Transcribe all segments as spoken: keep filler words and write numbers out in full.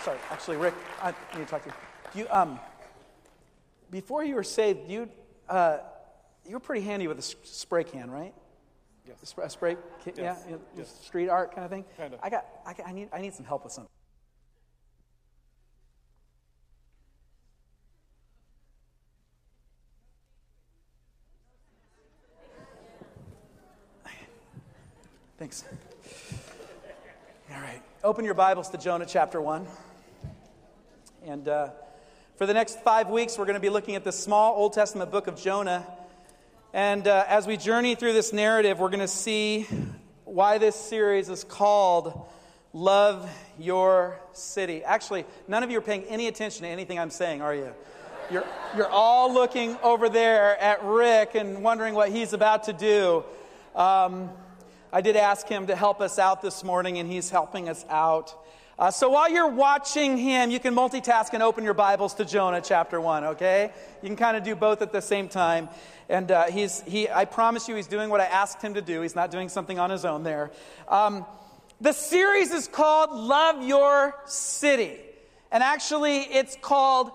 sorry, actually, Rick, I need to talk to you. Do you um, before you were saved, you uh, you were pretty handy with a s- spray can, right? Yes. A, sp- a spray can, Yes. yeah, you know, Yes. street art kind of thing. Kind of. I got, I got, I need, I need some help with something. Thanks. All right. Open your Bibles to Jonah chapter one. And uh, for the next five weeks, we're going to be looking at the small Old Testament book of Jonah. And uh, as we journey through this narrative, we're going to see why this series is called Love Your City. Actually, none of you are paying any attention to anything I'm saying, are you? You're, you're all looking over there at Rick and wondering what he's about to do. Um... I did ask him to help us out this morning, and he's helping us out. Uh, so while you're watching him, you can multitask and open your Bibles to Jonah chapter one, okay? You can kind of do both at the same time. And uh, he's he. I promise you he's doing what I asked him to do. He's not doing something on his own there. Um, the series is called Love Your City. And actually, it's called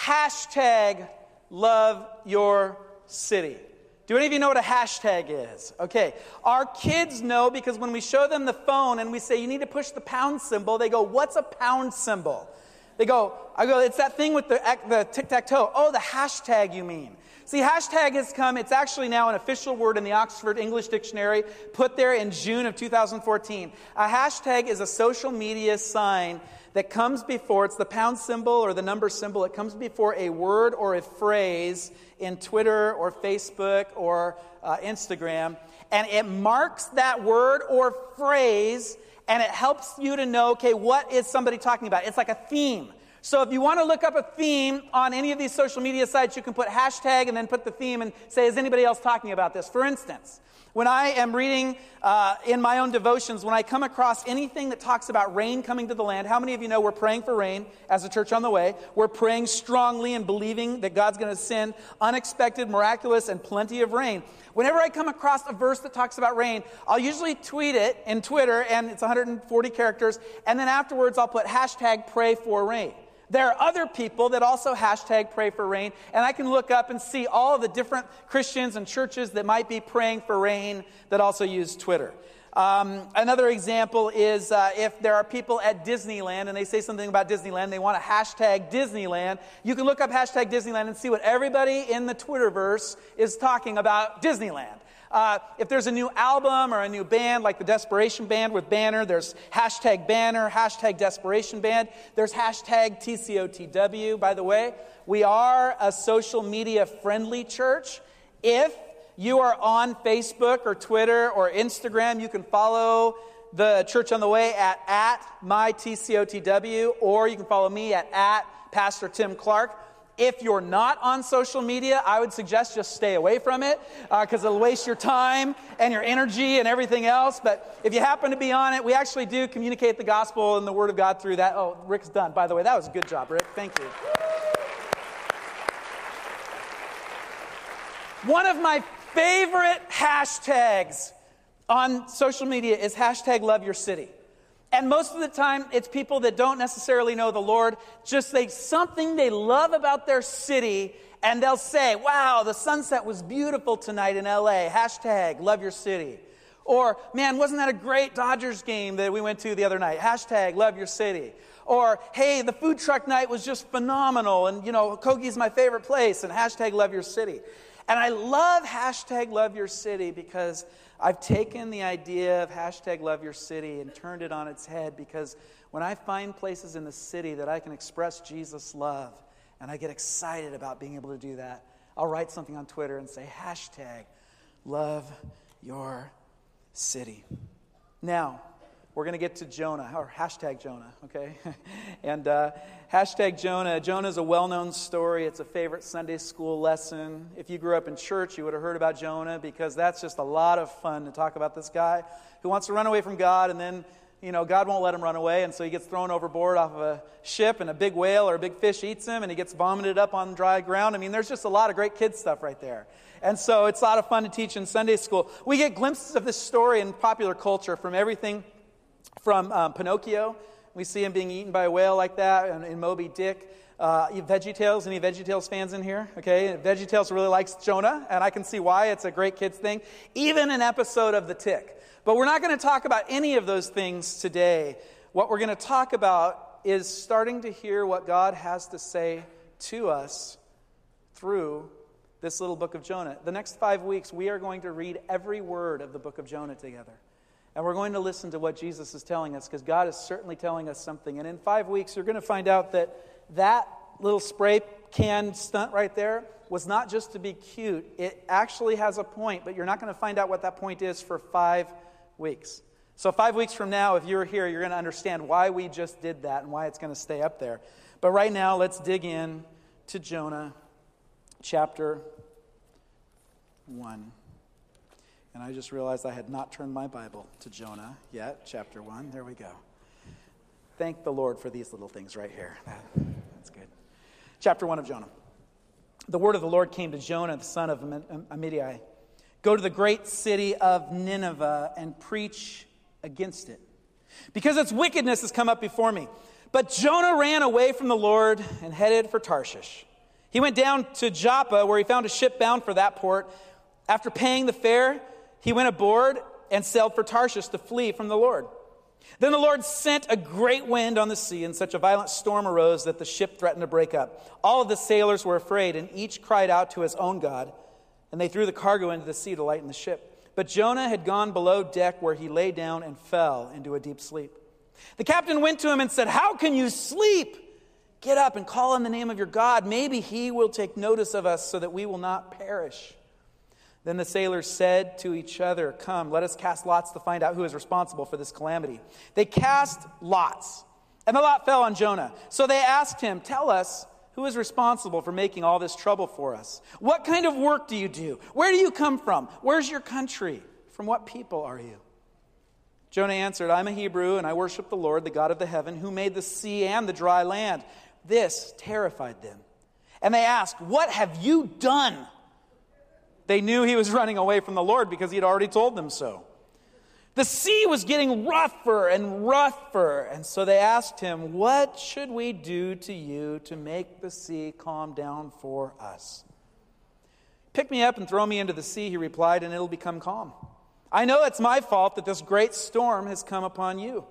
hashtag Love Your City. Do any of you know what a hashtag is? Okay. Our kids know because when we show them the phone and we say, you need to push the pound symbol, they go, what's a pound symbol? They go, I go, it's that thing with the, the tic-tac-toe. Oh, the hashtag you mean. See, hashtag has come, it's actually now an official word in the Oxford English Dictionary, put there in June of two thousand fourteen. A hashtag is a social media sign that comes before, it's the pound symbol or the number symbol, it comes before a word or a phrase in Twitter or Facebook or uh, Instagram, and it marks that word or phrase, and it helps you to know, okay, what is somebody talking about? It's like a theme. So if you want to look up a theme on any of these social media sites, you can put hashtag and then put the theme and say, is anybody else talking about this? For instance, when I am reading uh, in my own devotions, when I come across anything that talks about rain coming to the land, how many of you know we're praying for rain as a church on the way? We're praying strongly and believing that God's going to send unexpected, miraculous, and plenty of rain. Whenever I come across a verse that talks about rain, I'll usually tweet it in Twitter, and it's one hundred forty characters, and then afterwards I'll put hashtag pray for rain. There are other people that also hashtag pray for rain, and I can look up and see all of the different Christians and churches that might be praying for rain that also use Twitter. Um, another example is uh, if there are people at Disneyland and they say something about Disneyland, they want to hashtag Disneyland, you can look up hashtag Disneyland and see what everybody in the Twitterverse is talking about Disneyland. Uh, if there's a new album or a new band, like the Desperation Band with Banner, there's hashtag Banner, hashtag Desperation Band. There's hashtag T C O T W, by the way. We are a social media friendly church. If you are on Facebook or Twitter or Instagram, you can follow the Church on the Way at, at my T C O T W, or you can follow me at, at Pastor Tim Clark. If you're not on social media, I would suggest just stay away from it because uh, it'll waste your time and your energy and everything else. But if you happen to be on it, we actually do communicate the gospel and the Word of God through that. Oh, Rick's done. By the way, that was a good job, Rick. Thank you. One of my favorite hashtags on social media is hashtag Love Your City. And most of the time, it's people that don't necessarily know the Lord, just they something they love about their city, and they'll say, wow, the sunset was beautiful tonight in L A, hashtag love your city. Or, man, wasn't that a great Dodgers game that we went to the other night, hashtag love your city. Or, hey, the food truck night was just phenomenal, and, you know, Kogi's my favorite place, and hashtag love your city. And I love hashtag love your city because I've taken the idea of hashtag love your city and turned it on its head, because when I find places in the city that I can express Jesus' love, and I get excited about being able to do that, I'll write something on Twitter and say hashtag love your city. Now, we're going to get to Jonah, or hashtag Jonah, okay? and uh, hashtag Jonah. Jonah is a well-known story. It's a favorite Sunday school lesson. If you grew up in church, you would have heard about Jonah, because that's just a lot of fun to talk about this guy who wants to run away from God, and then, you know, God won't let him run away, and so he gets thrown overboard off of a ship, and a big whale or a big fish eats him, and he gets vomited up on dry ground. I mean, there's just a lot of great kid stuff right there. And so it's a lot of fun to teach in Sunday school. We get glimpses of this story in popular culture from everything from um, Pinocchio, We see him being eaten by a whale like that in, in Moby Dick. Uh, VeggieTales, any VeggieTales fans in here? Okay, VeggieTales really likes Jonah, and I can see why. It's a great kids thing. Even an episode of The Tick. But we're not going to talk about any of those things today. What we're going to talk about is starting to hear what God has to say to us through this little book of Jonah. The next five weeks, we are going to read every word of the book of Jonah together. And we're going to listen to what Jesus is telling us, because God is certainly telling us something. And in five weeks, you're going to find out that that little spray can stunt right there was not just to be cute. It actually has a point, but you're not going to find out what that point is for five weeks. So five weeks from now, if you're here, you're going to understand why we just did that and why it's going to stay up there. But right now, let's dig in to Jonah chapter one. And I just realized I had not turned my Bible to Jonah yet, chapter one. There we go. Thank the Lord for these little things right here. That's good. Chapter one of Jonah. The word of the Lord came to Jonah, the son of Amittai. Go to the great city of Nineveh and preach against it, because its wickedness has come up before me. But Jonah ran away from the Lord and headed for Tarshish. He went down to Joppa, where he found a ship bound for that port. After paying the fare, he went aboard and sailed for Tarshish to flee from the Lord. Then the Lord sent a great wind on the sea, and such a violent storm arose that the ship threatened to break up. All of the sailors were afraid, and each cried out to his own God, and they threw the cargo into the sea to lighten the ship. But Jonah had gone below deck, where he lay down and fell into a deep sleep. The captain went to him and said, "How can you sleep? Get up and call on the name of your God. Maybe he will take notice of us so that we will not perish." Then the sailors said to each other, "Come, let us cast lots to find out who is responsible for this calamity." They cast lots, and the lot fell on Jonah. So they asked him, "Tell us, who is responsible for making all this trouble for us? What kind of work do you do? Where do you come from? Where's your country? From what people are you?" Jonah answered, "I'm a Hebrew, and I worship the Lord, the God of the heaven, who made the sea and the dry land." This terrified them. And they asked, "What have you done?" They knew he was running away from the Lord because he had already told them so. The sea was getting rougher and rougher, and so they asked him, "What should we do to you to make the sea calm down for us?" "Pick me up and throw me into the sea," he replied, "and it'll become calm. I know it's my fault that this great storm has come upon you."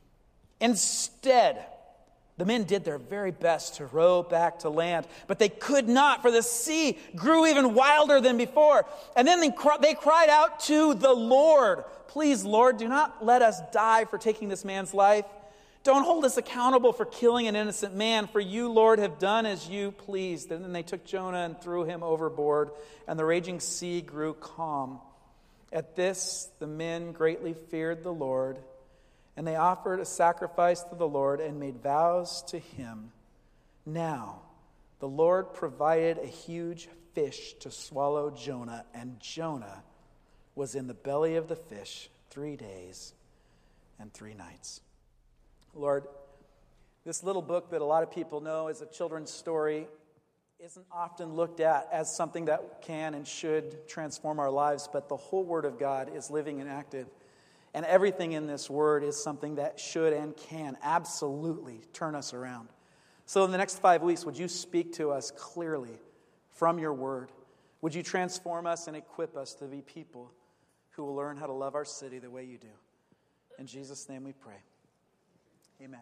Instead, the men did their very best to row back to land, but they could not, for the sea grew even wilder than before. And then they, cry, they cried out to the Lord, "Please, Lord, do not let us die for taking this man's life. Don't hold us accountable for killing an innocent man, for you, Lord, have done as you pleased." And then they took Jonah and threw him overboard, and the raging sea grew calm. At this, the men greatly feared the Lord, and they offered a sacrifice to the Lord and made vows to him. Now, the Lord provided a huge fish to swallow Jonah, and Jonah was in the belly of the fish three days and three nights. Lord, this little book that a lot of people know as a children's story isn't often looked at as something that can and should transform our lives, but the whole Word of God is living and active. And everything in this word is something that should and can absolutely turn us around. So in the next five weeks, would you speak to us clearly from your word? Would you transform us and equip us to be people who will learn how to love our city the way you do? In Jesus' name we pray. Amen.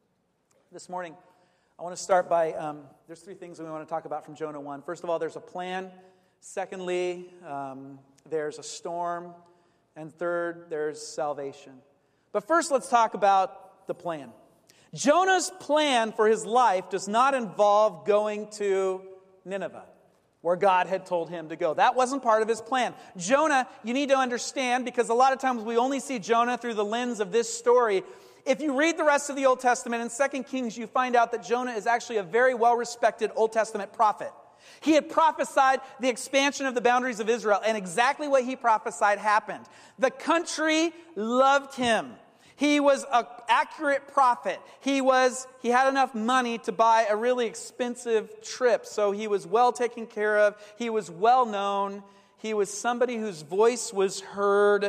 This morning, I want to start by, um, there's three things we want to talk about from Jonah one. First of all, there's a plan. Secondly, um, there's a storm. And third, there's salvation. But first, let's talk about the plan. Jonah's plan for his life does not involve going to Nineveh, where God had told him to go. That wasn't part of his plan. Jonah, you need to understand, because a lot of times we only see Jonah through the lens of this story. If you read the rest of the Old Testament in Second Kings, you find out that Jonah is actually a very well-respected Old Testament prophet. He had prophesied the expansion of the boundaries of Israel, and exactly what he prophesied happened. The country loved him. He was an accurate prophet. He was he had enough money to buy a really expensive trip, so he was well taken care of. He was well known. He was somebody whose voice was heard.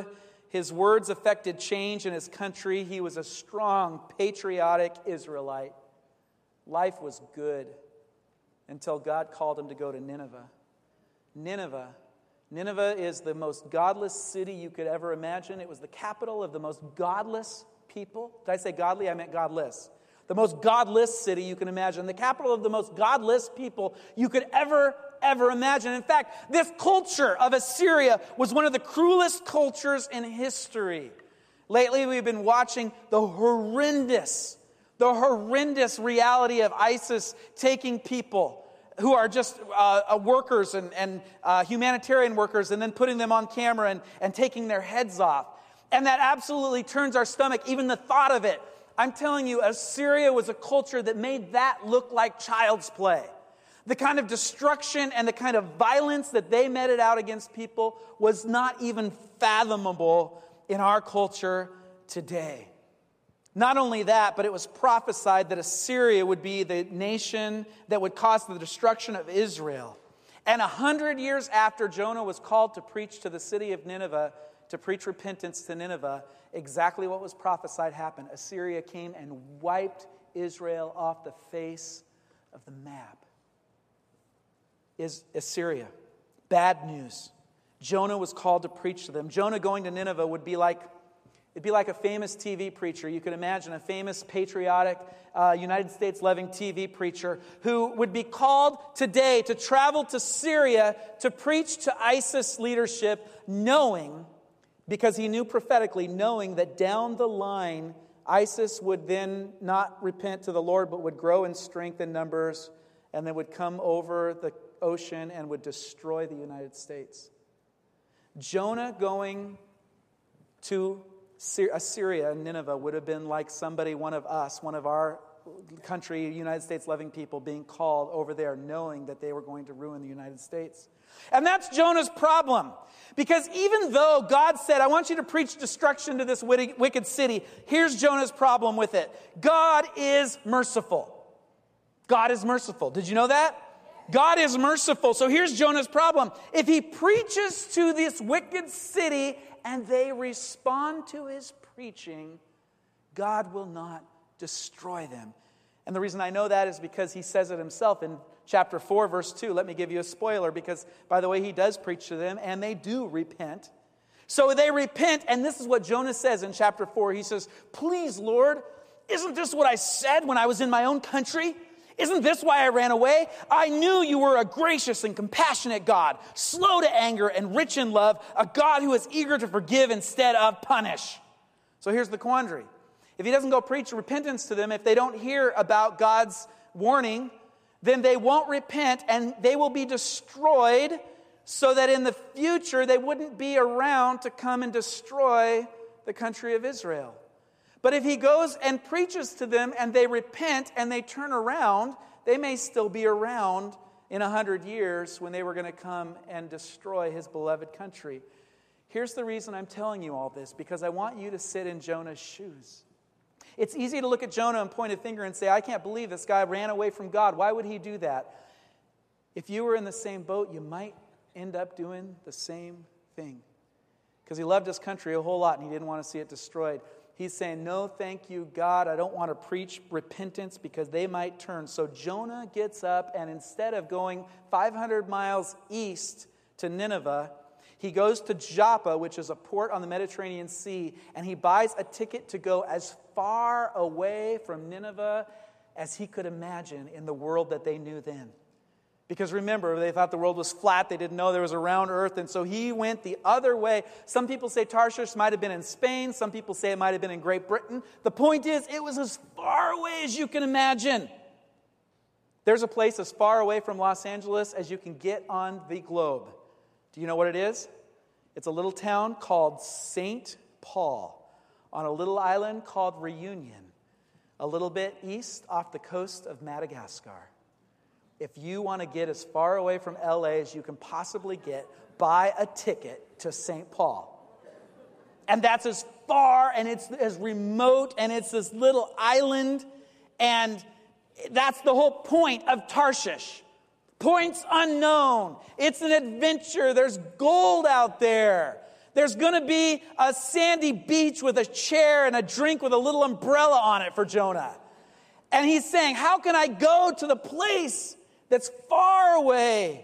his words affected change in his country. He was a strong, patriotic Israelite. Life was good until God called him to go to Nineveh. Nineveh. Nineveh is the most godless city you could ever imagine. It was the capital of the most godless people. Did I say godly? I meant godless. The most godless city you can imagine. The capital of the most godless people you could ever, ever imagine. In fact, this culture of Assyria was one of the cruelest cultures in history. Lately, we've been watching the horrendous, the horrendous reality of ISIS taking people who are just uh, workers and, and uh, humanitarian workers and then putting them on camera and, and taking their heads off. And that absolutely turns our stomach, even the thought of it. I'm telling you, Assyria was a culture that made that look like child's play. The kind of destruction and the kind of violence that they meted out against people was not even fathomable in our culture today. Not only that, but it was prophesied that Assyria would be the nation that would cause the destruction of Israel. And a hundred years after Jonah was called to preach to the city of Nineveh, to preach repentance to Nineveh, exactly what was prophesied happened. Assyria came and wiped Israel off the face of the map. Is Assyria. Bad news. Jonah was called to preach to them. Jonah going to Nineveh would be like, it'd be like a famous T V preacher. You could imagine a famous, patriotic, uh, United States-loving T V preacher who would be called today to travel to Syria to preach to ISIS leadership, knowing, because he knew prophetically, knowing that down the line, ISIS would then not repent to the Lord, but would grow in strength and numbers, and then would come over the ocean and would destroy the United States. Jonah going to Assyria and Nineveh would have been like somebody, one of us, one of our country, United States-loving people, being called over there knowing that they were going to ruin the United States. And that's Jonah's problem. Because even though God said, I want you to preach destruction to this wicked city, here's Jonah's problem with it. God is merciful. God is merciful. Did you know that? God is merciful. So here's Jonah's problem. If he preaches to this wicked city and they respond to his preaching, God will not destroy them. And the reason I know that is because he says it himself in chapter four, verse two. Let me give you a spoiler because, by the way, he does preach to them and they do repent. So they repent, and this is what Jonah says in chapter four. He says, please, Lord, isn't this what I said when I was in my own country? Isn't this why I ran away? I knew you were a gracious and compassionate God, slow to anger and rich in love, a God who is eager to forgive instead of punish. So here's the quandary. If he doesn't go preach repentance to them, if they don't hear about God's warning, then they won't repent and they will be destroyed so that in the future they wouldn't be around to come and destroy the country of Israel. But if he goes and preaches to them and they repent and they turn around, they may still be around in a hundred years when they were going to come and destroy his beloved country. Here's the reason I'm telling you all this, because I want you to sit in Jonah's shoes. It's easy to look at Jonah and point a finger and say, I can't believe this guy ran away from God. Why would he do that? If you were in the same boat, you might end up doing the same thing. Because he loved his country a whole lot and he didn't want to see it destroyed. He's saying, no, thank you, God. I don't want to preach repentance because they might turn. So Jonah gets up, and instead of going five hundred miles east to Nineveh, he goes to Joppa, which is a port on the Mediterranean Sea, and he buys a ticket to go as far away from Nineveh as he could imagine in the world that they knew then. Because remember, they thought the world was flat. They didn't know there was a round earth. And so he went the other way. Some people say Tarshish might have been in Spain. Some people say it might have been in Great Britain. The point is, it was as far away as you can imagine. There's a place as far away from Los Angeles as you can get on the globe. Do you know what it is? It's a little town called Saint Paul on a little island called Reunion, a little bit east off the coast of Madagascar. If you want to get as far away from L A as you can possibly get, buy a ticket to Saint Paul. And that's as far and it's as remote and it's this little island. And that's the whole point of Tarshish. Points unknown. It's an adventure. There's gold out there. There's going to be a sandy beach with a chair and a drink with a little umbrella on it for Jonah. And he's saying, how can I go to the place that's far away,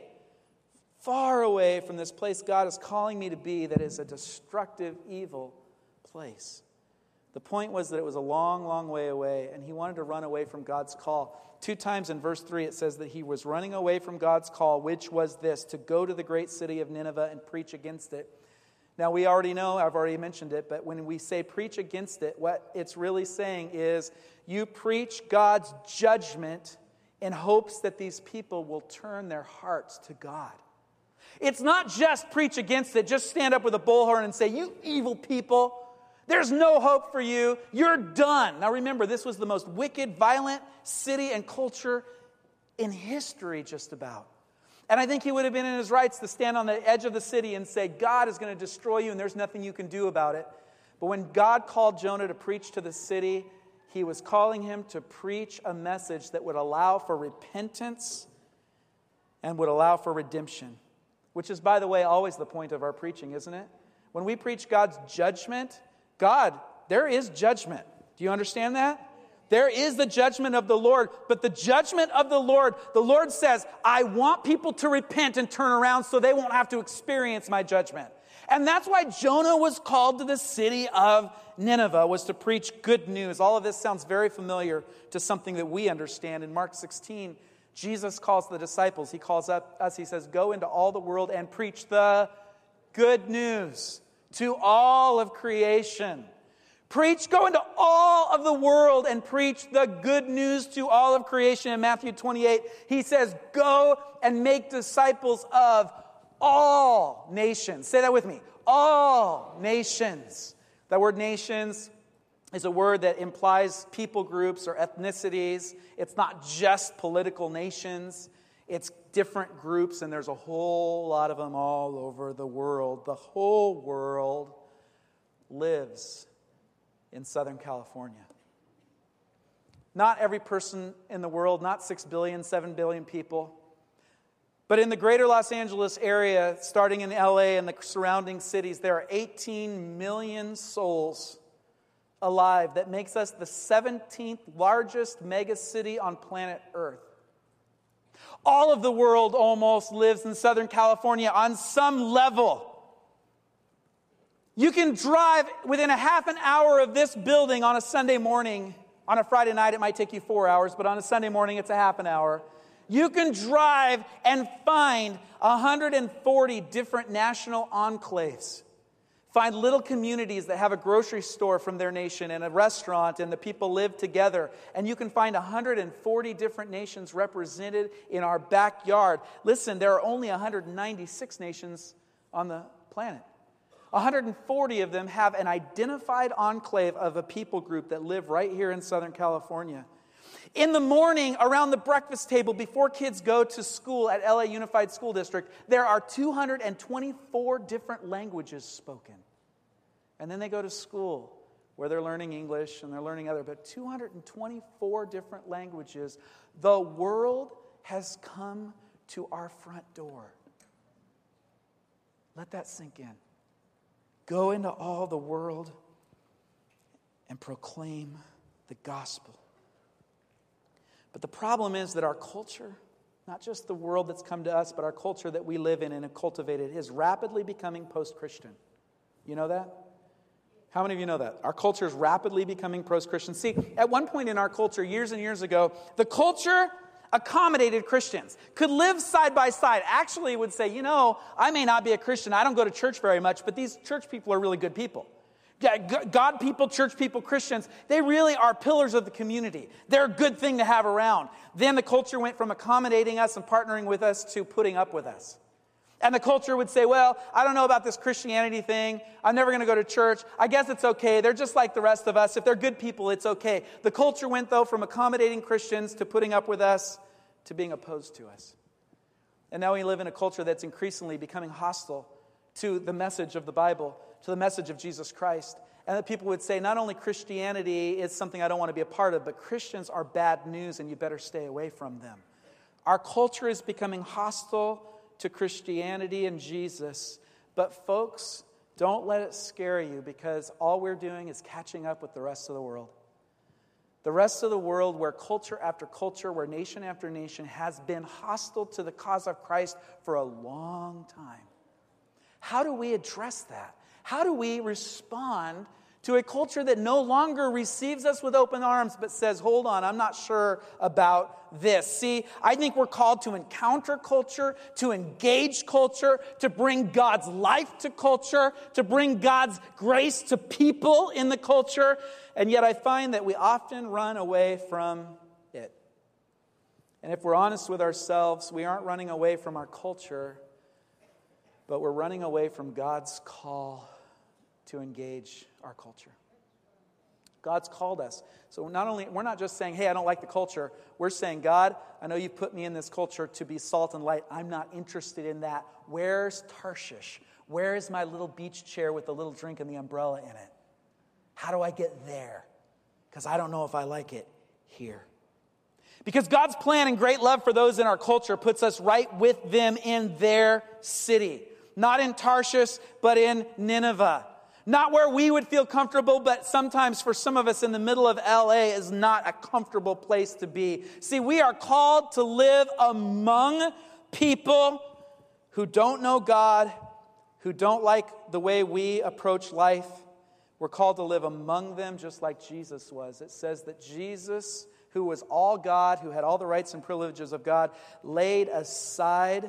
far away from this place God is calling me to be that is a destructive, evil place? The point was that it was a long, long way away, and he wanted to run away from God's call. Two times in verse three, it says that he was running away from God's call, which was this, to go to the great city of Nineveh and preach against it. Now, we already know, I've already mentioned it, but when we say preach against it, what it's really saying is you preach God's judgment in hopes that these people will turn their hearts to God. It's not just preach against it, just stand up with a bullhorn and say, you evil people, there's no hope for you, you're done. Now remember, this was the most wicked, violent city and culture in history just about. And I think he would have been in his rights to stand on the edge of the city and say, God is going to destroy you and there's nothing you can do about it. But when God called Jonah to preach to the city, he was calling him to preach a message that would allow for repentance and would allow for redemption. Which is, by the way, always the point of our preaching, isn't it? When we preach God's judgment, God, there is judgment. Do you understand that? There is the judgment of the Lord, but the judgment of the Lord, the Lord says, I want people to repent and turn around so they won't have to experience my judgment. And that's why Jonah was called to the city of Nineveh, was to preach good news. All of this sounds very familiar to something that we understand. In Mark sixteen, Jesus calls the disciples, he calls up us, he says, go into all the world and preach the good news to all of creation. Preach, go into all of the world and preach the good news to all of creation. In Matthew twenty-eight, he says, go and make disciples of all nations. Say that with me. All nations. That word nations is a word that implies people groups or ethnicities. It's not just political nations. It's different groups, and there's a whole lot of them all over the world. The whole world lives in Southern California. Not every person in the world, not six billion, seven billion people, but in the greater Los Angeles area, starting in L A and the surrounding cities, there are eighteen million souls alive. That makes us the seventeenth largest megacity on planet Earth. All of the world almost lives in Southern California on some level. You can drive within a half an hour of this building on a Sunday morning. On a Friday night, it might take you four hours, but on a Sunday morning, it's a half an hour. You can drive and find one hundred forty different national enclaves. Find little communities that have a grocery store from their nation and a restaurant, and the people live together. And you can find one hundred forty different nations represented in our backyard. Listen, there are only one hundred ninety-six nations on the planet. one hundred forty of them have an identified enclave of a people group that live right here in Southern California. In the morning, around the breakfast table, before kids go to school at L A Unified School District, there are two hundred twenty-four different languages spoken. And then they go to school where they're learning English and they're learning other, but two hundred twenty-four different languages. The world has come to our front door. Let that sink in. Go into all the world and proclaim the gospel. But the problem is that our culture, not just the world that's come to us, but our culture that we live in and have cultivated, is rapidly becoming post-Christian. You know that? How many of you know that? Our culture is rapidly becoming post-Christian. See, at one point in our culture, years and years ago, the culture accommodated Christians, could live side by side. Actually would say, you know, I may not be a Christian, I don't go to church very much, but these church people are really good people. God people, church people, Christians, they really are pillars of the community. They're a good thing to have around. Then the culture went from accommodating us and partnering with us to putting up with us. And the culture would say, well, I don't know about this Christianity thing. I'm never going to go to church. I guess it's okay. They're just like the rest of us. If they're good people, it's okay. The culture went, though, from accommodating Christians to putting up with us to being opposed to us. And now we live in a culture that's increasingly becoming hostile to the message of the Bible, to the message of Jesus Christ. And that people would say, not only Christianity is something I don't want to be a part of, but Christians are bad news and you better stay away from them. Our culture is becoming hostile to Christianity and Jesus. But folks, Don't let it scare you, because all we're doing is catching up with the rest of the world. The rest of the world, where culture after culture, where nation after nation has been hostile to the cause of Christ for a long time. How do we address that? How do we respond to a culture that no longer receives us with open arms, but says, hold on, I'm not sure about this? See, I think we're called to encounter culture, to engage culture, to bring God's life to culture, to bring God's grace to people in the culture. And yet I find that we often run away from it. And if we're honest with ourselves, we aren't running away from our culture, but we're running away from God's call to engage our culture. God's called us. So not only, we're not just saying, hey, I don't like the culture. We're saying, God, I know you've put me in this culture to be salt and light. I'm not interested in that. Where's Tarshish? Where is my little beach chair with the little drink and the umbrella in it? How do I get there? Because I don't know if I like it here. Because God's plan and great love for those in our culture puts us right with them in their city. Not in Tarshish, but in Nineveh. Not where we would feel comfortable, but sometimes for some of us in the middle of L A is not a comfortable place to be. See, we are called to live among people who don't know God, who don't like the way we approach life. We're called to live among them just like Jesus was. It says that Jesus, who was all God, who had all the rights and privileges of God, laid aside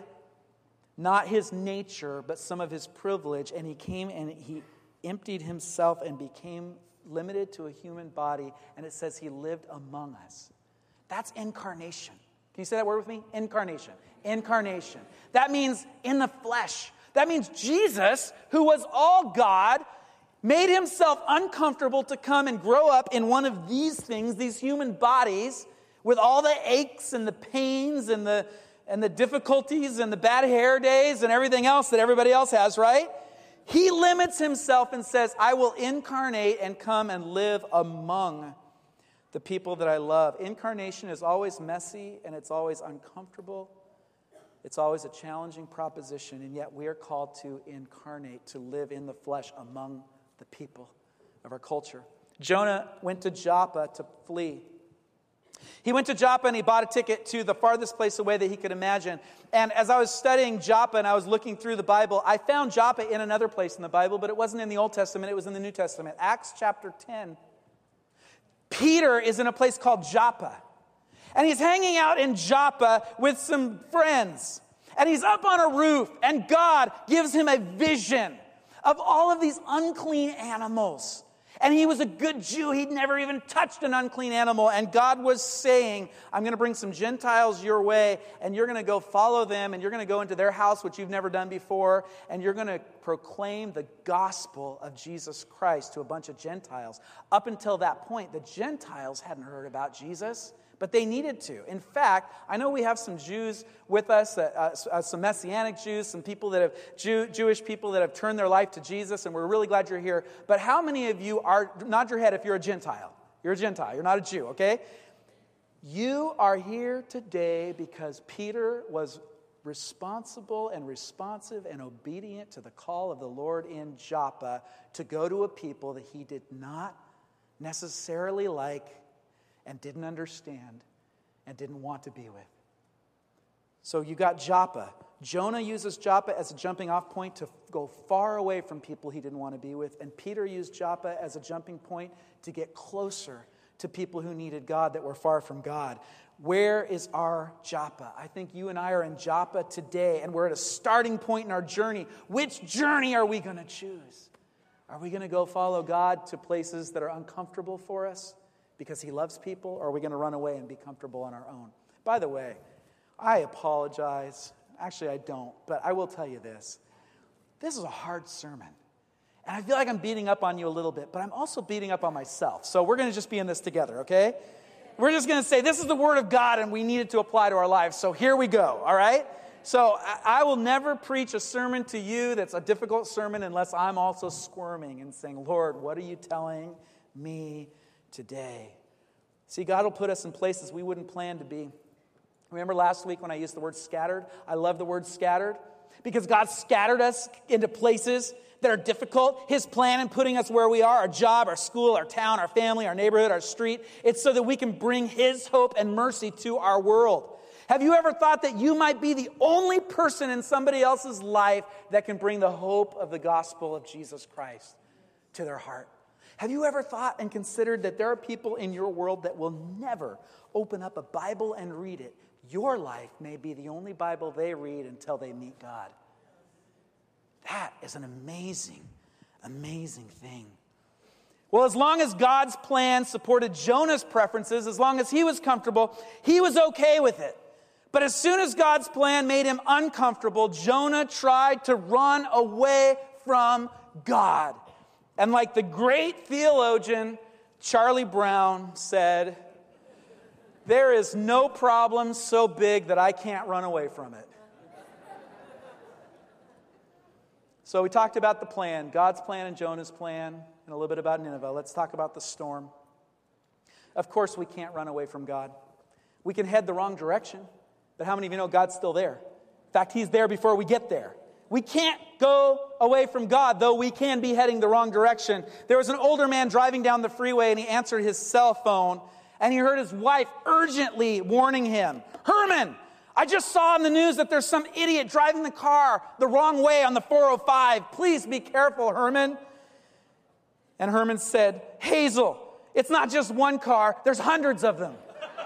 not his nature, but some of his privilege, and he came and he emptied himself and became limited to a human body, and it says he lived among us. That's incarnation. Can you say that word with me? Incarnation. Incarnation. That means in the flesh. That means Jesus, who was all God, made himself uncomfortable to come and grow up in one of these things, these human bodies, with all the aches and the pains and the and the difficulties and the bad hair days and everything else that everybody else has, right? He limits himself and says, I will incarnate and come and live among the people that I love. Incarnation is always messy and it's always uncomfortable. It's always a challenging proposition, and yet we are called to incarnate, to live in the flesh among the people of our culture. Jonah went to Joppa to flee. He went to Joppa and he bought a ticket to the farthest place away that he could imagine. And as I was studying Joppa and I was looking through the Bible, I found Joppa in another place in the Bible, but it wasn't in the Old Testament, it was in the New Testament. Acts chapter ten. Peter is in a place called Joppa. And he's hanging out in Joppa with some friends. And he's up on a roof, and God gives him a vision of all of these unclean animals. And he was a good Jew. He'd never even touched an unclean animal. And God was saying, I'm going to bring some Gentiles your way, and you're going to go follow them, and you're going to go into their house, which you've never done before, and you're going to proclaim the gospel of Jesus Christ to a bunch of Gentiles. Up until that point, the Gentiles hadn't heard about Jesus, but they needed to. In fact, I know we have some Jews with us, uh, uh, some Messianic Jews, some people that have, Jew, Jewish people that have turned their life to Jesus, and we're really glad you're here. But how many of you are, nod your head if you're a Gentile. You're a Gentile, you're not a Jew, okay? You are here today because Peter was responsible and responsive and obedient to the call of the Lord in Joppa to go to a people that he did not necessarily like and didn't understand and didn't want to be with. So you got Joppa. Jonah uses Joppa as a jumping off point to go far away from people he didn't want to be with. And Peter used Joppa as a jumping point to get closer to people who needed God that were far from God. Where is our Joppa? I think you and I are in Joppa today, and we're at a starting point in our journey. Which journey are we going to choose? Are we going to go follow God to places that are uncomfortable for us because he loves people, or are we going to run away and be comfortable on our own? By the way, I apologize. Actually, I don't, but I will tell you this. This is a hard sermon. And I feel like I'm beating up on you a little bit, but I'm also beating up on myself. So we're going to just be in this together, okay? We're just going to say this is the Word of God, and we need it to apply to our lives. So here we go, all right? So I will never preach a sermon to you that's a difficult sermon unless I'm also squirming and saying, Lord, what are you telling me today? See, God will put us in places we wouldn't plan to be. Remember last week when I used the word scattered? I love the word scattered because God scattered us into places that are difficult, his plan in putting us where we are, our job, our school, our town, our family, our neighborhood, our street, it's so that we can bring his hope and mercy to our world. Have you ever thought that you might be the only person in somebody else's life that can bring the hope of the gospel of Jesus Christ to their heart? Have you ever thought and considered that there are people in your world that will never open up a Bible and read it? Your life may be the only Bible they read until they meet God. That is an amazing, amazing thing. Well, as long as God's plan supported Jonah's preferences, as long as he was comfortable, he was okay with it. But as soon as God's plan made him uncomfortable, Jonah tried to run away from God. And like the great theologian Charlie Brown said, there is no problem so big that I can't run away from it. So we talked about the plan, God's plan and Jonah's plan, and a little bit about Nineveh. Let's talk about the storm. Of course, we can't run away from God. We can head the wrong direction, but how many of you know God's still there? In fact, he's there before we get there. We can't go away from God, though we can be heading the wrong direction. There was an older man driving down the freeway, and he answered his cell phone, and he heard his wife urgently warning him, Herman, I just saw in the news that there's some idiot driving the car the wrong way on the four oh five. Please be careful, Herman. And Herman said, Hazel, it's not just one car, there's hundreds of them.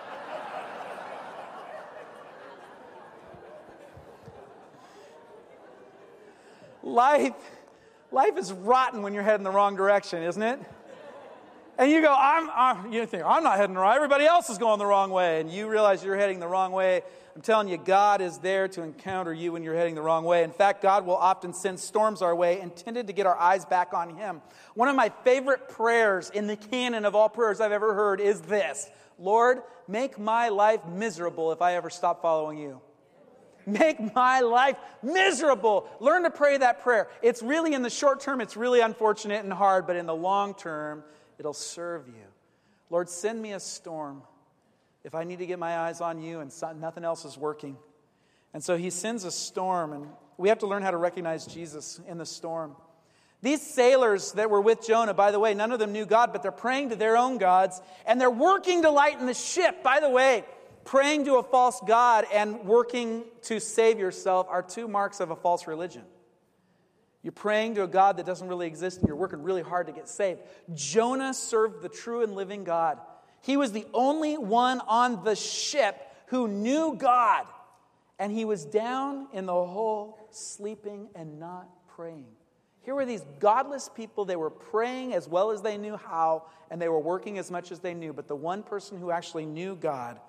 Life, life is rotten when you're heading the wrong direction, isn't it? And you go, I'm, I'm, you think, I'm not heading right. Everybody else is going the wrong way. And you realize you're heading the wrong way. I'm telling you, God is there to encounter you when you're heading the wrong way. In fact, God will often send storms our way intended to get our eyes back on him. One of my favorite prayers in the canon of all prayers I've ever heard is this. Lord, make my life miserable if I ever stop following you. Make my life miserable. Learn to pray that prayer. It's really, in the short term, it's really unfortunate and hard, but in the long term, it'll serve you. Lord, send me a storm if I need to get my eyes on you and nothing else is working. And so he sends a storm, and we have to learn how to recognize Jesus in the storm. These sailors that were with Jonah, by the way, none of them knew God, but they're praying to their own gods, and they're working to lighten the ship. By the way, praying to a false god and working to save yourself are two marks of a false religion. You're praying to a God that doesn't really exist, and you're working really hard to get saved. Jonah served the true and living God. He was the only one on the ship who knew God, and he was down in the hole, sleeping and not praying. Here were these godless people. They were praying as well as they knew how, and they were working as much as they knew. But the one person who actually knew God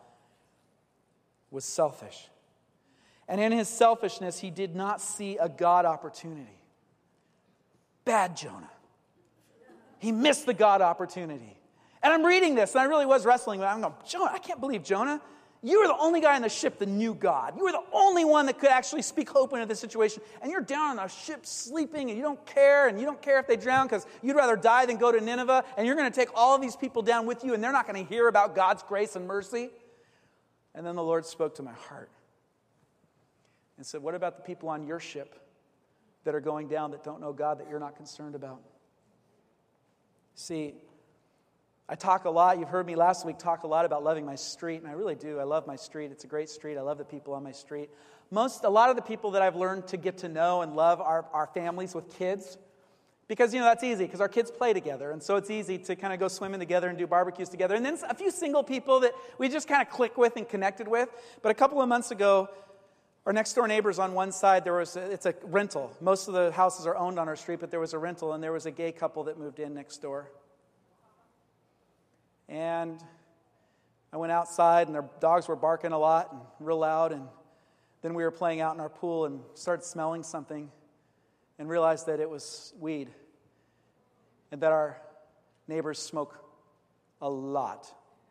was selfish. And in his selfishness, he did not see a God opportunity. Bad Jonah. He missed the God opportunity. And I'm reading this, and I really was wrestling with it. I'm going, Jonah, I can't believe Jonah. You were the only guy on the ship that knew God. You were the only one that could actually speak hope into this situation. And you're down on a ship sleeping, and you don't care, and you don't care if they drown because you'd rather die than go to Nineveh. And you're going to take all of these people down with you, and they're not going to hear about God's grace and mercy. And then the Lord spoke to my heart and said, what about the people on your ship that are going down that don't know God, that you're not concerned about? See, I talk a lot, you've heard me last week talk a lot about loving my street, and I really do. I love my street. It's a great street. I love the people on my street. Most, a lot of the people that I've learned to get to know and love are our families with kids. Because, you know, that's easy, because our kids play together. And so it's easy to kind of go swimming together and do barbecues together. And then a few single people that we just kind of click with and connected with. But a couple of months ago, our next door neighbors on one side, there was a, it's a rental. Most of the houses are owned on our street, but there was a rental, and there was a gay couple that moved in next door. And I went outside, and their dogs were barking a lot and real loud. And then we were playing out in our pool and started smelling something and realized that it was weed. And that our neighbors smoke a lot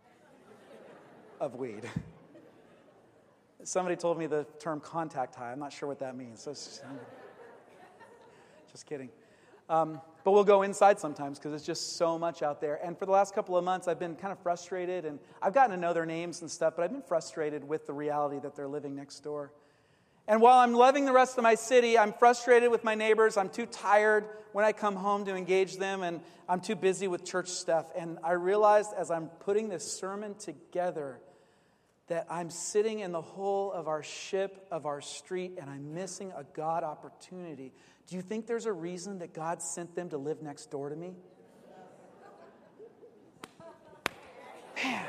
of weed. Somebody told me the term contact high. I'm not sure what that means. So just, just kidding. Um, but we'll go inside sometimes because it's just so much out there. And for the last couple of months, I've been kind of frustrated. And I've gotten to know their names and stuff, but I've been frustrated with the reality that they're living next door. And while I'm loving the rest of my city, I'm frustrated with my neighbors. I'm too tired when I come home to engage them, and I'm too busy with church stuff. And I realized as I'm putting this sermon together that I'm sitting in the hull of our ship, of our street, and I'm missing a God opportunity. Do you think there's a reason that God sent them to live next door to me? Man.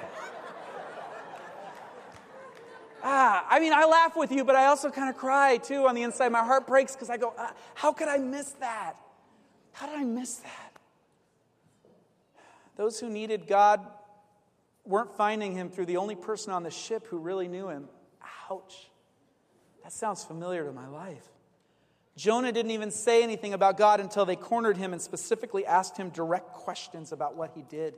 Ah, I mean, I laugh with you, but I also kind of cry, too, on the inside. My heart breaks because I go, ah, how could I miss that? How did I miss that? Those who needed God weren't finding him through the only person on the ship who really knew him. Ouch. That sounds familiar to my life. Jonah didn't even say anything about God until they cornered him and specifically asked him direct questions about what he did.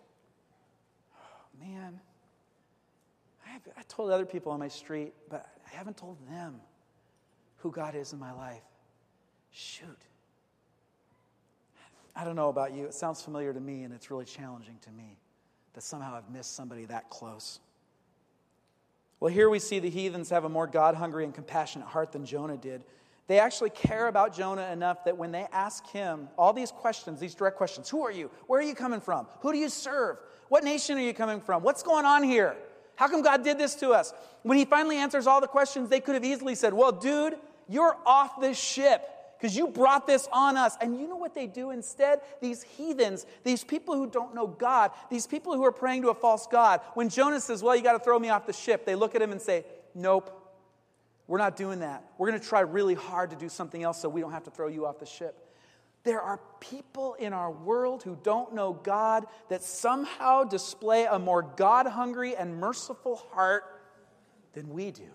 Oh, man. I told other people on my street, but I haven't told them who God is in my life. Shoot. I don't know about you. It sounds familiar to me, and it's really challenging to me that somehow I've missed somebody that close. Well, here we see the heathens have a more God-hungry and compassionate heart than Jonah did. They actually care about Jonah enough that when they ask him all these questions, these direct questions, who are you? Where are you coming from? Who do you serve? What nation are you coming from? What's going on here? How come God did this to us? When he finally answers all the questions, they could have easily said, well, dude, you're off this ship because you brought this on us. And you know what they do instead? These heathens, these people who don't know God, these people who are praying to a false god, when Jonah says, well, you got to throw me off the ship, they look at him and say, nope, we're not doing that. We're going to try really hard to do something else so we don't have to throw you off the ship. There are people in our world who don't know God that somehow display a more God-hungry and merciful heart than we do.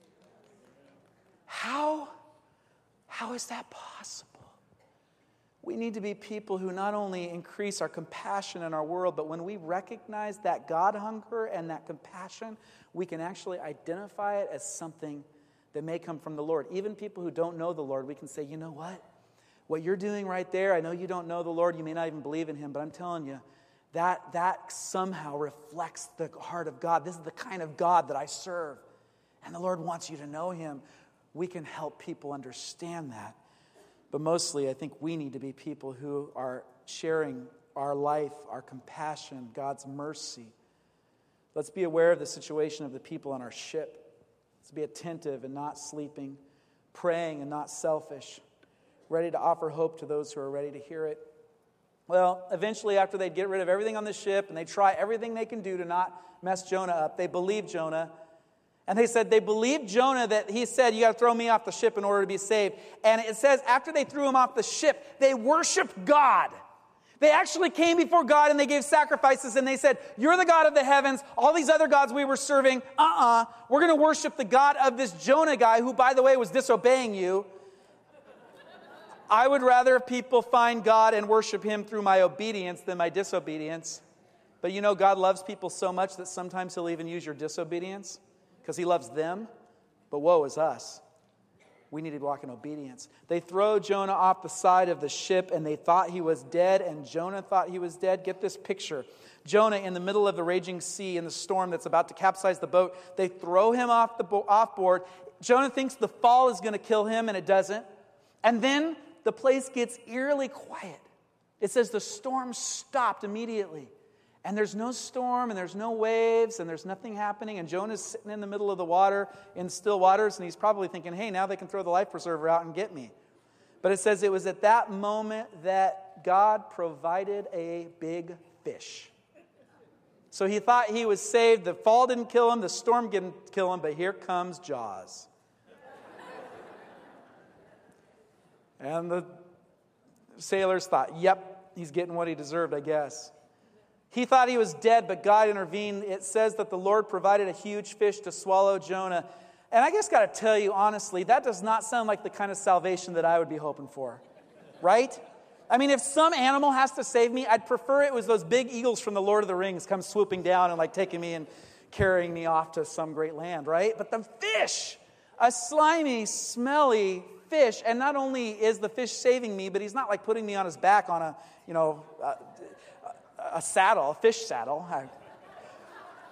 How, how is that possible? We need to be people who not only increase our compassion in our world, but when we recognize that God hunger and that compassion, we can actually identify it as something that may come from the Lord. Even people who don't know the Lord, we can say, you know what? What you're doing right there, I know you don't know the Lord, you may not even believe in him, but I'm telling you, that, that somehow reflects the heart of God. This is the kind of God that I serve. And the Lord wants you to know him. We can help people understand that. But mostly, I think we need to be people who are sharing our life, our compassion, God's mercy. Let's be aware of the situation of the people on our ship. Let's be attentive and not sleeping, praying and not selfish, ready to offer hope to those who are ready to hear it. Well, eventually, after they get rid of everything on the ship and they try everything they can do to not mess Jonah up, they believe Jonah. And they said they believed Jonah that he said, you got to throw me off the ship in order to be saved. And it says after they threw him off the ship, they worshiped God. They actually came before God and they gave sacrifices and they said, you're the God of the heavens. All these other gods we were serving, uh-uh. We're going to worship the God of this Jonah guy who, by the way, was disobeying you. I would rather people find God and worship him through my obedience than my disobedience. But you know, God loves people so much that sometimes he'll even use your disobedience because he loves them. But woe is us. We need to walk in obedience. They throw Jonah off the side of the ship and they thought he was dead and Jonah thought he was dead. Get this picture. Jonah in the middle of the raging sea in the storm that's about to capsize the boat. They throw him off the bo- off board. Jonah thinks the fall is going to kill him and it doesn't. And then the place gets eerily quiet. It says the storm stopped immediately. And there's no storm, and there's no waves, and there's nothing happening. And Jonah's sitting in the middle of the water in still waters, and he's probably thinking, hey, now they can throw the life preserver out and get me. But it says it was at that moment that God provided a big fish. So he thought he was saved. The fall didn't kill him. The storm didn't kill him. But here comes Jaws. And the sailors thought, yep, he's getting what he deserved, I guess. He thought he was dead, but God intervened. It says that the Lord provided a huge fish to swallow Jonah. And I just got to tell you, honestly, that does not sound like the kind of salvation that I would be hoping for. Right? I mean, if some animal has to save me, I'd prefer it was those big eagles from the Lord of the Rings come swooping down and like taking me and carrying me off to some great land, right? But the fish, a slimy, smelly fish, and not only is the fish saving me, but he's not like putting me on his back on a, you know, a, a saddle, a fish saddle. I,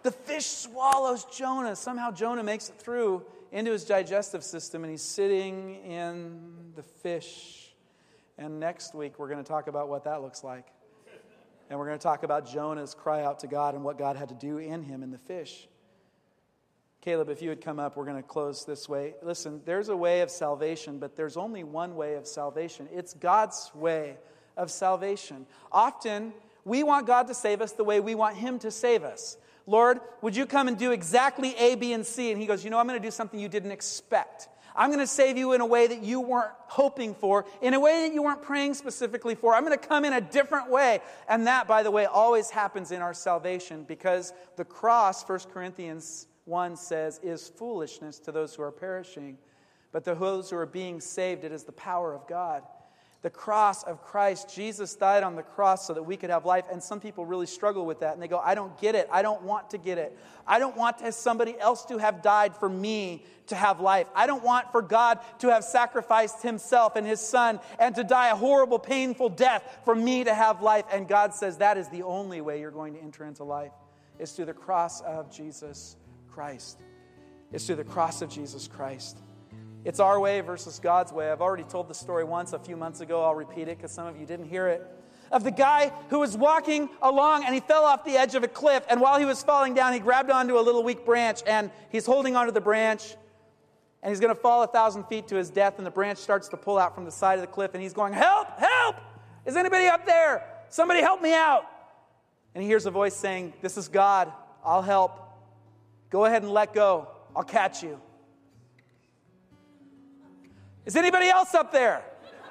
The fish swallows Jonah. Somehow Jonah makes it through into his digestive system, and he's sitting in the fish. And next week, we're going to talk about what that looks like. And we're going to talk about Jonah's cry out to God and what God had to do in him in the fish. Caleb, if you would come up, we're going to close this way. Listen, there's a way of salvation, but there's only one way of salvation. It's God's way of salvation. Often, we want God to save us the way we want Him to save us. Lord, would you come and do exactly A, B, and C? And He goes, you know, I'm going to do something you didn't expect. I'm going to save you in a way that you weren't hoping for, in a way that you weren't praying specifically for. I'm going to come in a different way. And that, by the way, always happens in our salvation, because the cross, First Corinthians one says, is foolishness to those who are perishing. But to those who are being saved, it is the power of God. The cross of Christ, Jesus died on the cross so that we could have life. And some people really struggle with that. And they go, I don't get it. I don't want to get it. I don't want to, somebody else to have died for me to have life. I don't want for God to have sacrificed Himself and His Son and to die a horrible, painful death for me to have life. And God says that is the only way you're going to enter into life. It's through the cross of Jesus Christ. It's through the cross of Jesus Christ. It's our way versus God's way. I've already told the story once a few months ago. I'll repeat it because some of you didn't hear it. Of the guy who was walking along and he fell off the edge of a cliff. And while he was falling down, he grabbed onto a little weak branch. And he's holding onto the branch. And he's going to fall a thousand feet to his death. And the branch starts to pull out from the side of the cliff. And he's going, help, help! Is anybody up there? Somebody help me out. And he hears a voice saying, this is God. I'll help. Go ahead and let go. I'll catch you. Is anybody else up there?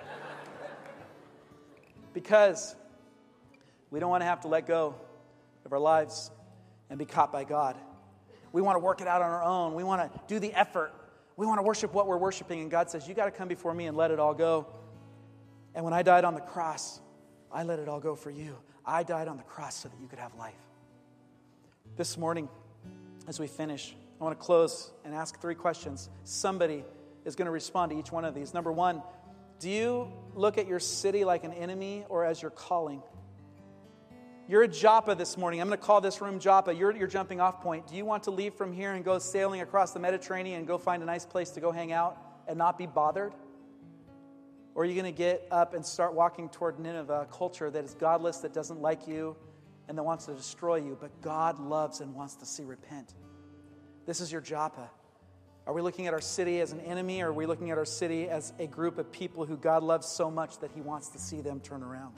Because we don't want to have to let go of our lives and be caught by God. We want to work it out on our own. We want to do the effort. We want to worship what we're worshiping. And God says, you got to come before me and let it all go. And when I died on the cross, I let it all go for you. I died on the cross so that you could have life. This morning, as we finish, I want to close and ask three questions. Somebody is going to respond to each one of these. Number one, do you look at your city like an enemy or as your calling? You're at Joppa this morning. I'm going to call this room Joppa. You're at your jumping off point. Do you want to leave from here and go sailing across the Mediterranean and go find a nice place to go hang out and not be bothered? Or are you going to get up and start walking toward Nineveh, a culture that is godless, that doesn't like you, and that wants to destroy you, but God loves and wants to see repent? This is your Joppa. Are we looking at our city as an enemy, or are we looking at our city as a group of people who God loves so much that He wants to see them turn around?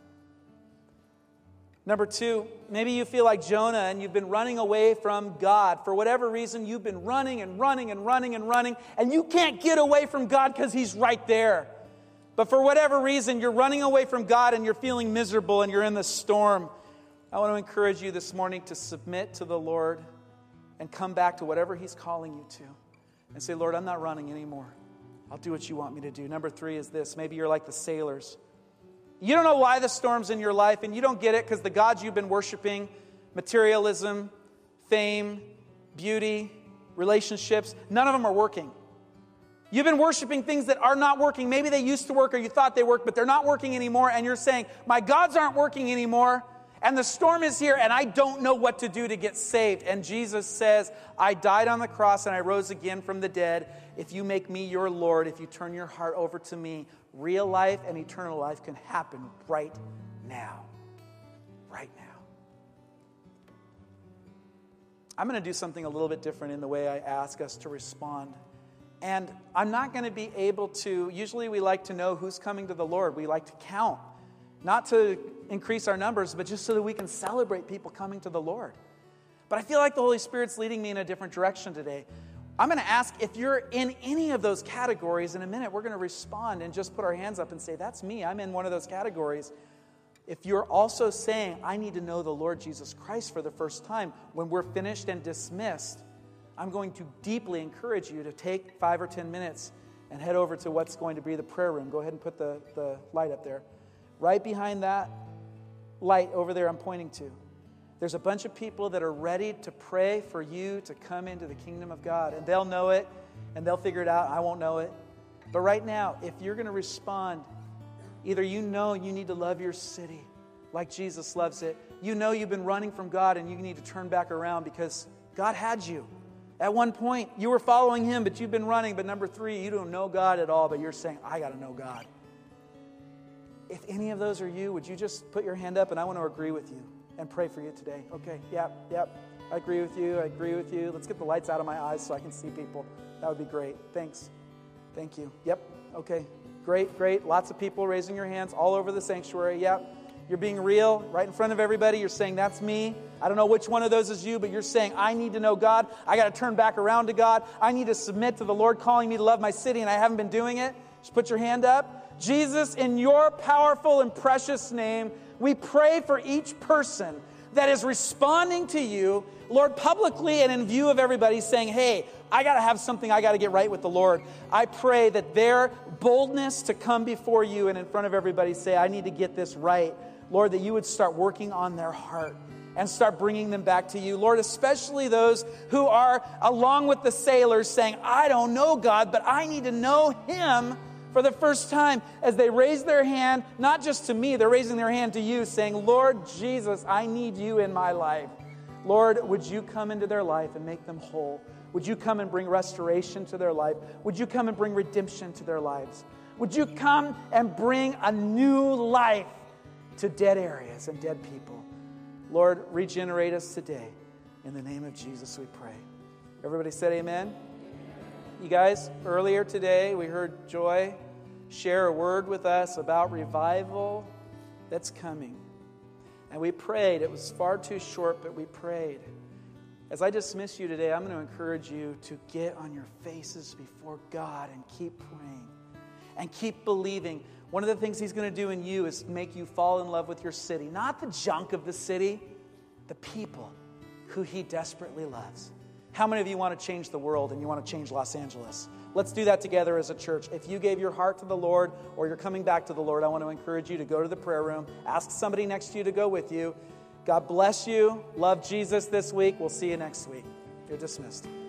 Number two, maybe you feel like Jonah and you've been running away from God. For whatever reason, you've been running and running and running and running, and you can't get away from God because He's right there. But for whatever reason, you're running away from God and you're feeling miserable and you're in the storm. I want to encourage you this morning to submit to the Lord and come back to whatever He's calling you to. And say, Lord, I'm not running anymore. I'll do what you want me to do. Number three is this. Maybe you're like the sailors. You don't know why the storm's in your life, and you don't get it because the gods you've been worshiping, materialism, fame, beauty, relationships, none of them are working. You've been worshiping things that are not working. Maybe they used to work or you thought they worked, but they're not working anymore. And you're saying, my gods aren't working anymore. And the storm is here, and I don't know what to do to get saved. And Jesus says, I died on the cross, and I rose again from the dead. If you make me your Lord, if you turn your heart over to me, real life and eternal life can happen right now. Right now. I'm going to do something a little bit different in the way I ask us to respond. And I'm not going to be able to, usually we like to know who's coming to the Lord. We like to count. Not to increase our numbers, but just so that we can celebrate people coming to the Lord. But I feel like the Holy Spirit's leading me in a different direction today. I'm going to ask if you're in any of those categories. In a minute, we're going to respond and just put our hands up and say, that's me. I'm in one of those categories. If you're also saying, I need to know the Lord Jesus Christ for the first time, when we're finished and dismissed, I'm going to deeply encourage you to take five or ten minutes and head over to what's going to be the prayer room. Go ahead and put the, the light up there. Right behind that light over there I'm pointing to, there's a bunch of people that are ready to pray for you to come into the kingdom of God. And they'll know it, and they'll figure it out. I won't know it. But right now, if you're going to respond, either you know you need to love your city like Jesus loves it. You know you've been running from God, and you need to turn back around because God had you. At one point, you were following Him, but you've been running. But number three, you don't know God at all, but you're saying, I got to know God. If any of those are you, would you just put your hand up, and I want to agree with you and pray for you today. Okay, yep, yep. I agree with you. I agree with you. Let's get the lights out of my eyes so I can see people. That would be great. Thanks. Thank you. Yep. Okay. Great, great. Lots of people raising your hands all over the sanctuary. Yep. You're being real right in front of everybody. You're saying, that's me. I don't know which one of those is you, but you're saying, I need to know God. I got to turn back around to God. I need to submit to the Lord calling me to love my city, and I haven't been doing it. Just put your hand up. Jesus, in your powerful and precious name, we pray for each person that is responding to you, Lord, publicly and in view of everybody, saying, hey, I got to have something, I got to get right with the Lord. I pray that their boldness to come before you and in front of everybody say, I need to get this right. Lord, that you would start working on their heart and start bringing them back to you. Lord, especially those who are along with the sailors saying, I don't know God, but I need to know Him for the first time. As they raise their hand, not just to me, they're raising their hand to you, saying, Lord Jesus, I need you in my life. Lord, would you come into their life and make them whole? Would you come and bring restoration to their life? Would you come and bring redemption to their lives? Would you come and bring a new life to dead areas and dead people? Lord, regenerate us today. In the name of Jesus we pray. Everybody said amen? You guys, earlier today we heard Joy share a word with us about revival that's coming. And we prayed. It was far too short, but we prayed. As I dismiss you today, I'm going to encourage you to get on your faces before God and keep praying and keep believing. One of the things He's going to do in you is make you fall in love with your city. Not the junk of the city, the people who He desperately loves. How many of you want to change the world and you want to change Los Angeles? Let's do that together as a church. If you gave your heart to the Lord or you're coming back to the Lord, I want to encourage you to go to the prayer room. Ask somebody next to you to go with you. God bless you. Love Jesus this week. We'll see you next week. You're dismissed.